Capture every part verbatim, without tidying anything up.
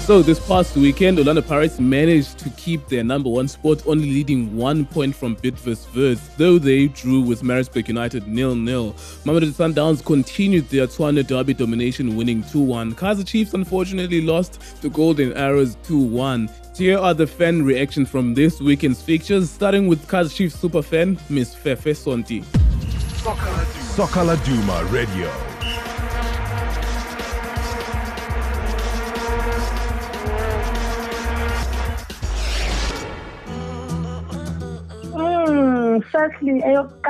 So this past weekend, Orlando Pirates managed to keep their number one spot, only leading one point from Bidvest, though they drew with Maritzburg United nil nil. Mamelodi Sundowns continued their Tshwane Derby domination, winning two one. Kaizer Chiefs unfortunately lost to Golden Arrows two one. Here are the fan reactions from this weekend's fixtures, starting with Kaizer Chiefs superfan, Miss Fefe Sonti. Soccer Laduma Radio. Firstly,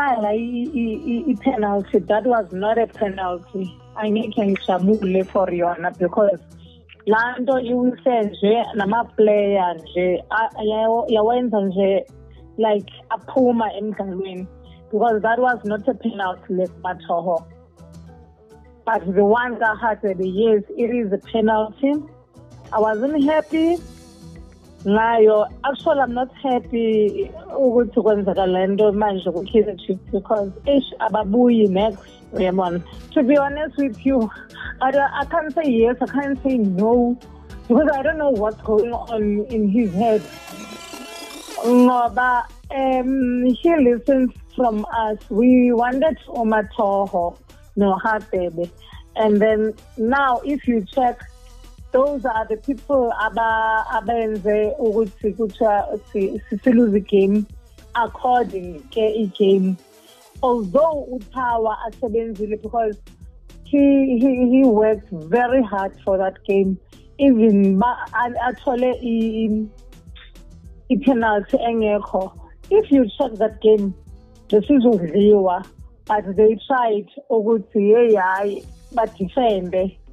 penalty. That was not a penalty. I need to shamule for Yona because Lando you say nama player nje yawenza nje like aphuma emdlalweni because that was not a penalty left Matoho. But the one that had the yes, it is a penalty. I wasn't happy. Ngayo, actually I'm not happy ukuthi kwenzakala lento manje ku Kaizer Chiefs because ish ababuyi next Raymond. To be honest with you, I, I can't say yes, I can't say no because I don't know what's going on in his head. No, but um, he listens from us. We wanted Omatoho, no Hatebe, and then now if you check. Those are the people aba abenze ukuthi kuthiwa sisilose the game according ke I game. Although uThawa asebenzile because he he he worked very hard for that game. Even athole I penalty engekho. If you check that game, this is udliwa, but they tried ukuthi hey but defend.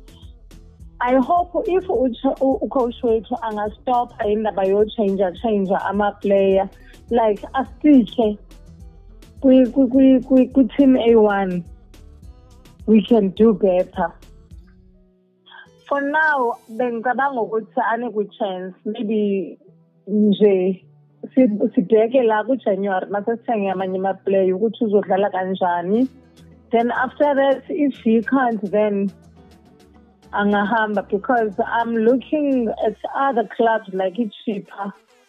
I hope if ucoach wethu angastop indaba yo change change ama player like asike kwi kwi kwi kwi team A one we can do better. For now bengicabanga ukuthi ane ku chance maybe nje sibheke la ku January mase sithenge amanye ama player ukuthi uzodlala kanjani, then after that if he can't then angahamba because I'm looking at other clubs like it's cheaper.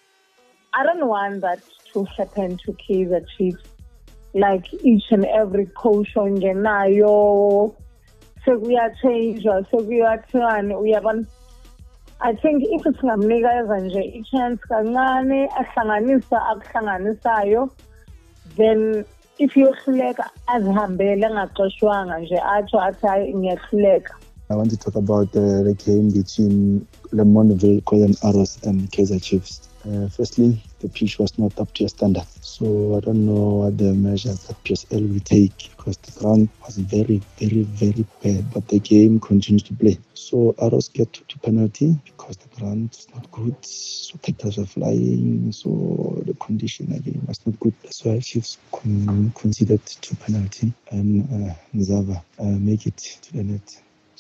I don't want that to happen to Kaizer Chiefs. Like each and every coach on Genayo, so we are changed, so we are turn. We have one. I think if it's ngamnika nje chance kancane ahlanganisa akuhlanganisayo, then if you select azihambele ngaxoshwanga nje athi athi ngiyahluleka. I want to talk about uh, the game between Lemondville, Golden Arrows and Kaizer Chiefs. Uh, firstly, the pitch was not up to your standard. So I don't know what the measures that P S L will take because the ground was very, very, very bad. But the game continues to play. So Arrows get to, to penalty because the ground is not good. So tactors were flying. So the condition again was not good. That's why Chiefs con- conceded two penalty and uh, Nzava uh, make it to the net.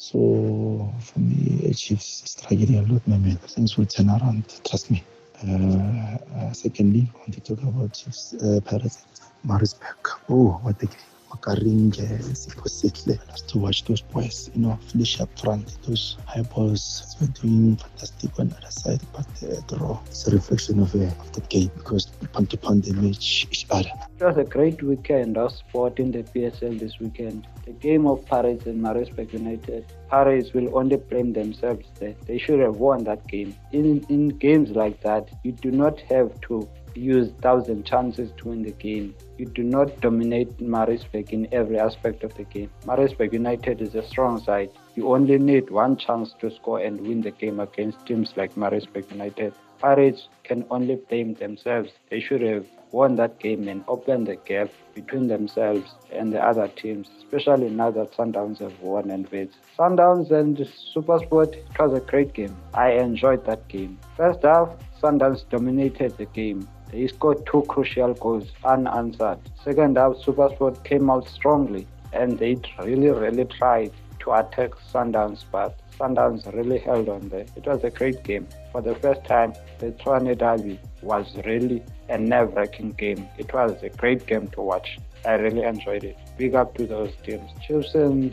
So for me, Chiefs struggling a lot, my man. Things will turn around, trust me. Uh, uh, secondly, I want to talk about Chiefs, uh, Pirates, Maritzburg. Oh, what the game. Makaringe, Sipositle. I love to watch those boys, you know, finish up front. Those high balls were doing fantastic on the other side, but uh, the draw is a reflection of, uh, of the game because pound to pound they match each other. It was a great weekend of sport in the P S L this weekend. The game of Pirates and Maritzburg United. Pirates will only blame themselves there. They should have won that game. In in games like that, you do not have to use thousand chances to win the game. You do not dominate Maritzburg in every aspect of the game. Maritzburg United is a strong side. You only need one chance to score and win the game against teams like Maritzburg United. Pirates can only blame themselves. They should have won that game and opened the gap between themselves and the other teams, especially now that Sundowns have won and won. Sundowns and SuperSport, it was a great game. I enjoyed that game. First half, Sundowns dominated the game. They scored two crucial goals unanswered. Second half, SuperSport came out strongly and they really, really tried to attack Sundowns, but Sundowns really held on there. It was a great game. For the first time, the Tshwane Derby was really a nerve-wracking game. It was a great game to watch. I really enjoyed it. Big up to those teams. Chiefs and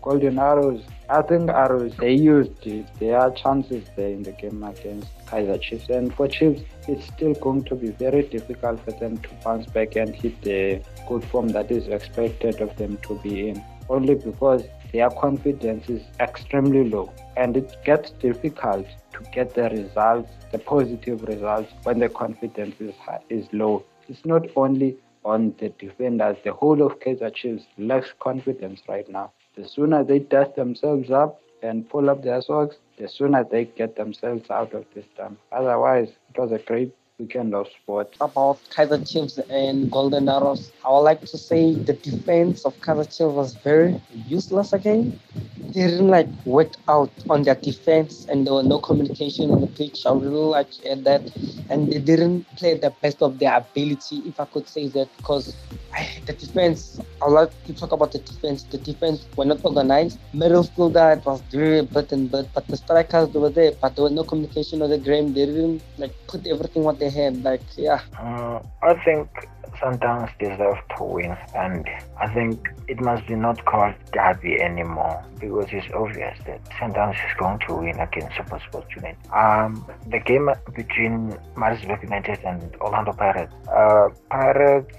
Golden Arrows, I think Arrows, they used it. There are chances there in the game against Kaizer Chiefs. And for Chiefs, it's still going to be very difficult for them to bounce back and hit the good form that is expected of them to be in. Only because their confidence is extremely low. And it gets difficult to get the results, the positive results, when the confidence is high, is low. It's not only on the defenders. The whole of Kaizer Chiefs lacks confidence right now. The sooner they dust themselves up and pull up their socks, the sooner they get themselves out of this time. Otherwise, it was a great weekend of sport. About Kaizer Chiefs and Golden Arrows, I would like to say the defense of Kaizer Chiefs was very useless again. They didn't like work out on their defense, and there was no communication on the pitch. I really like to add that, and they didn't play the best of their ability, if I could say that, because the defense, I would like to talk about the defense. The defense were not organized. Midfielder, it was very bit and bit, but the strikers, they were there, but there was no communication of the game. They didn't like put everything what they had. Like, yeah. Uh, I think Sundowns deserve to win, and I think it must be not called derby anymore, because it's obvious that Sundowns is going to win against SuperSport United. Um, the game between Maritzburg United and Orlando Pirates, uh, Pirates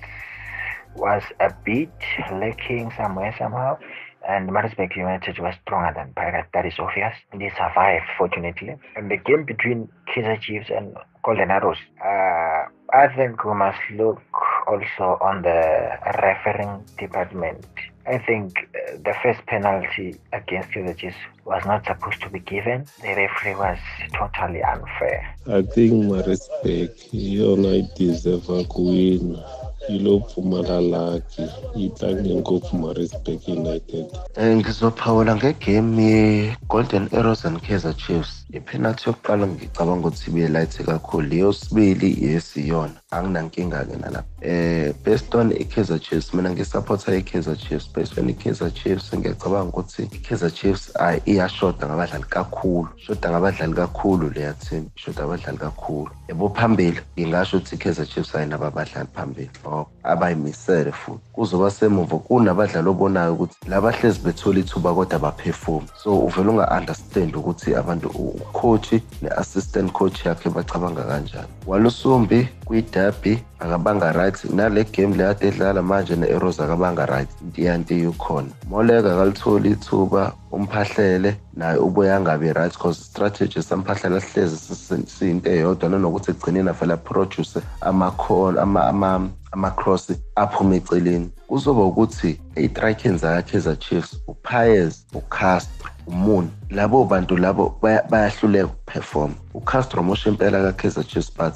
was a bit lacking somewhere somehow, and Maritzburg United was stronger than Pirates. That is obvious. They survived, fortunately. And the game between Kaizer Chiefs and Golden Arrows, uh, I think we must look also on the refereeing department. I think uh, the first penalty against Kaizer Chiefs was not supposed to be given. The referee was totally unfair. I think Maritzburg, you deserve a win. Ilopfumala lakhe itlangeni ngopfu United. Ngizophawula ngegame ye-Golden Arrows and Kaizer Chiefs. I-penalty yokuqala ngicabanga ukuthi ibe-light kakhulu. Yosibili yes iyona. Anginankinga-ke nalapho. Eh based on i-Kaizer Chiefs, mina ngisupporta i-Kaizer Chiefs. Based on i-Kaizer Chiefs ngiyacabanga ukuthi i-Kaizer Chiefs iyashoda ngabadlali kakhulu. Shoda ngabadlali kakhulu leya team. Shoda abadlali kakhulu. Yebo phambili ngingasho ukuthi i-Kaizer Chiefs ayinabo abadlali phambili. Abayimisele futhi kuzoba semuva kunabadlali obonayo ukuthi labahlezi bethola ithuba kodwa baperform. So uvela unga-understand ukuthi abantu ucoach ne-assistant coach yakhe bacabanga kanjani. Walusumbi kwi-derby akabanga right, nale game le ade edlala manje ne-Arrows akabanga right. Ndiyanti yukhona Moleka akalithola ithuba, umphahlele naye ubuye angabi right because strategy samphahlele hlezi siyinto eyodwa, nanokuthi egcineni avela produce ama-call ama ama ama-cross aphuma eceleni. Kuzoba ukuthi i-strikers zakhe Chiefs, uPaez, uCastro, uMoon, labo bantu labo bayahluleka ukuperform. uCastro moshe impela kaKaizer Chiefs, but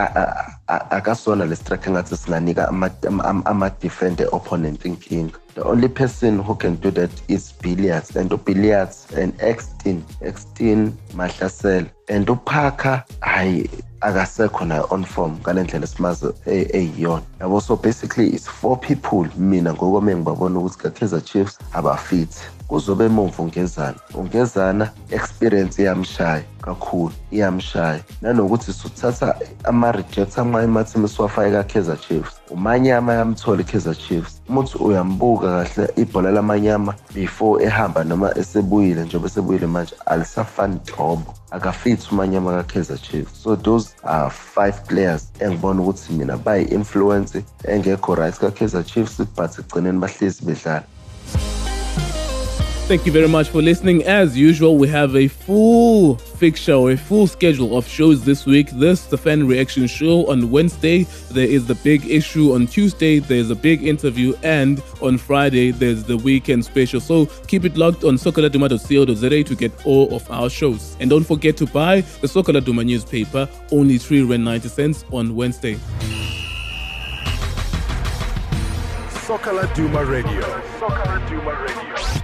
akasona le striker ngathi singanika ama-defender opponent inkinga. The only person who can do that is Billiards, and Billiards and Extin, Extin Mahlasela, and uParker hayi akasekho na on form ngalendlela simazi eyiyona. Yabo, so basically it's four people mina ngokwami ngibabona ukuthi kaKaizer Chiefs abafit. Kuzobe emuva ungezana ungezana experience iyamshaya kakhulu, iyamshaya nanokuthi suthatha ama-rejects ama-imathim siwafake kaKaizer Chiefs. Umanyama yamthola iKaizer Chiefs, umuthi uyambuka kahle ibhola lamanyama before ehamba noma esebuyile, njengoba esebuyile manje alisafani thobo, akafithi umanyama kaKaizer Chiefs. So those are five players engibona ukuthi mina bayi-influence engekho right kaKaizer Chiefs, but egcineni bahlezi bedlala. Thank you very much for listening. As usual, we have a full fixture or a full schedule of shows this week. This, the fan reaction show on Wednesday. There is the big issue on Tuesday. There's a big interview. And on Friday, there's the weekend special. So keep it locked on sokaladuma dot co dot za to get all of our shows. And don't forget to buy the Sokaladuma newspaper, only three rand ninety cents on Wednesday. Sokaladuma Radio. Sokaladuma Radio.